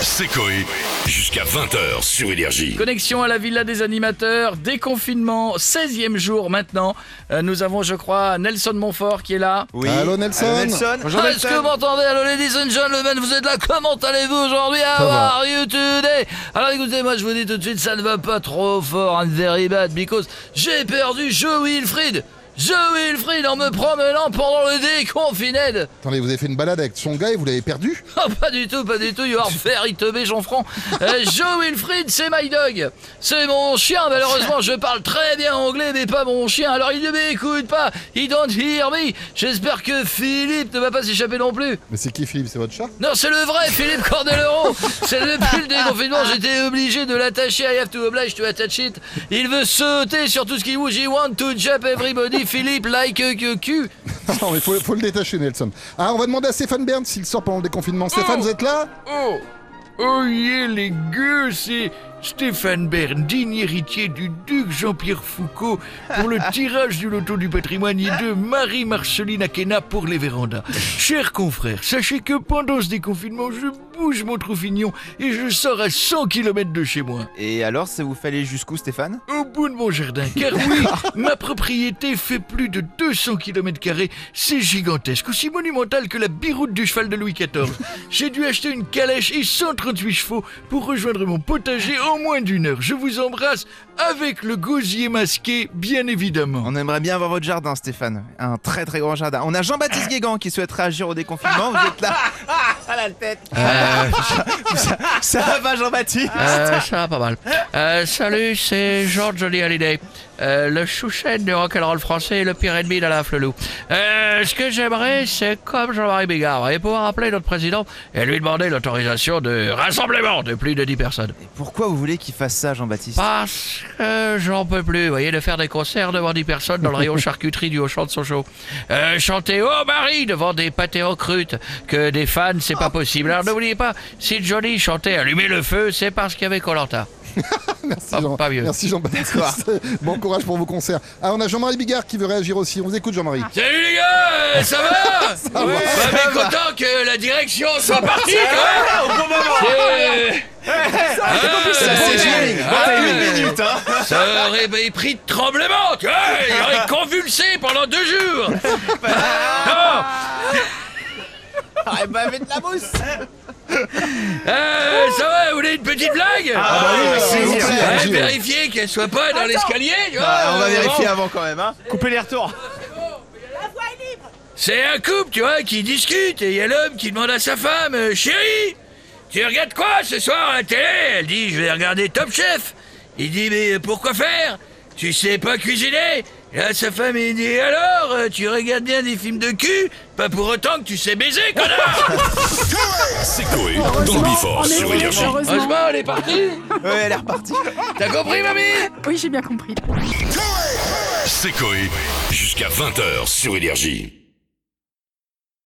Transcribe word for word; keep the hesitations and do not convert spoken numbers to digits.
C'est Coé, jusqu'à vingt heures sur Énergie. Connexion à la Villa des Animateurs, déconfinement, seizième jour maintenant. Euh, nous avons, je crois, Nelson Montfort qui est là. Oui. Allô Nelson. Allô, Nelson. Bonjour Ah, Nelson. est-ce que vous m'entendez? Allô ladies and gentlemen, vous êtes là, comment allez-vous aujourd'hui? How va. are you today? Alors écoutez, moi je vous dis tout de suite, ça ne va pas trop fort, I'm very bad, because j'ai perdu Joe Wilfried. Joe Wilfried en me promenant pendant le déconfiné. Attendez, vous avez fait une balade avec son gars et vous l'avez perdu? Oh, pas du tout, pas du tout, you are very teubé, Jean-Franc. Euh, Joe Wilfried, c'est my dog. C'est mon chien, malheureusement, je parle très bien anglais, mais pas mon chien. Alors il ne m'écoute pas, he don't hear me. J'espère que Philippe ne va pas s'échapper non plus. Mais c'est qui Philippe? C'est votre chat? Non, c'est le vrai Philippe Cordelero. C'est depuis le déconfinement, j'étais obligé de l'attacher. I have to oblige to attach it. Il veut sauter sur tout ce qui bouge. He want to jump everybody. Philippe like a cul. Non mais faut, faut le détacher Nelson. Ah, on va demander à Stéphane Bern s'il sort pendant le déconfinement. Stéphane, vous êtes là? Oh, oh yeah les gueux, c'est Stéphane Bern, digne héritier du duc Jean-Pierre Foucault pour le tirage du loto du patrimoine et de Marie-Marceline Akena pour les vérandas. Chers confrères, sachez que pendant ce déconfinement, je bouge mon troufignon et je sors à cent kilomètres de chez moi. Et alors, ça vous fallait jusqu'où, Stéphane? Au bout de mon jardin, car oui, ma propriété fait plus de deux cents kilomètres carrés, c'est gigantesque, aussi monumental que la biroute du cheval de Louis quatorze. J'ai dû acheter une calèche et cent trente-huit chevaux pour rejoindre mon potager en moins d'une heure. Je vous embrasse avec le gosier masqué, bien évidemment. On aimerait bien voir votre jardin, Stéphane. Un très très grand jardin. On a Jean-Baptiste Guégan qui souhaite réagir au déconfinement. Vous êtes là? À la tête. Euh, Ça, ça va pas, Jean-Baptiste? euh, ça va pas mal. Euh, salut, c'est George Johnny Hallyday. Euh, le chouchène du rock'n'roll français et le pire ennemi d'Alain Flelou. Euh, ce que j'aimerais, c'est comme Jean-Marie Bigard, et pouvoir appeler notre président et lui demander l'autorisation de rassemblement de plus de dix personnes. Et pourquoi vous voulez qu'il fasse ça, Jean-Baptiste? Parce que j'en peux plus, vous voyez, de faire des concerts devant dix personnes dans le rayon charcuterie du Auchan de Sochaux. Euh, chanter Oh Marie devant des pâtés en croûte, que des fans, c'est pas possible. Alors n'oubliez pas, si Johnny chantait Allumer le feu, c'est parce qu'il y avait Koh-Lanta. Merci Pas- Jean. pas mieux. Merci Jean-Baptiste. Bon courage pour vos concerts. Ah, on a Jean-Marie Bigard qui veut réagir aussi. On vous écoute Jean-Marie. Salut les gars, euh, ça va? Ça va. Ouais, mais content que la direction soit partie quand même. C'est- Ça, c'est génial. Bon, t'as eu une minute, hein. Ça aurait pris de tremblement, tu vois, il aurait convulsé pendant deux jours. Non. Arrête pas avec de la mousse. Euh, ça va, vous voulez une petite blague? Ah bah oui, c'est c'est sûr. sûr. Ouais, vérifiez qu'elle soit pas dans l'escalier, tu vois. Ah, on va euh, vérifier bon. avant quand même, hein. Coupez les retours. C'est un couple, tu vois, qui discute et il y a l'homme qui demande à sa femme euh, Chérie, tu regardes quoi ce soir à la télé? Elle dit je vais regarder Top Chef. Il dit mais pourquoi faire? Tu sais pas cuisiner? Et là sa femme il dit alors euh, tu regardes bien des films de cul? Pas pour autant que tu sais baiser, connard. C'est Coé, dans le Bifort sur Énergie. Heureusement elle est partie. Ouais, elle est repartie. T'as compris mamie? Oui, j'ai bien compris. C'est Coé, jusqu'à vingt heures sur Énergie.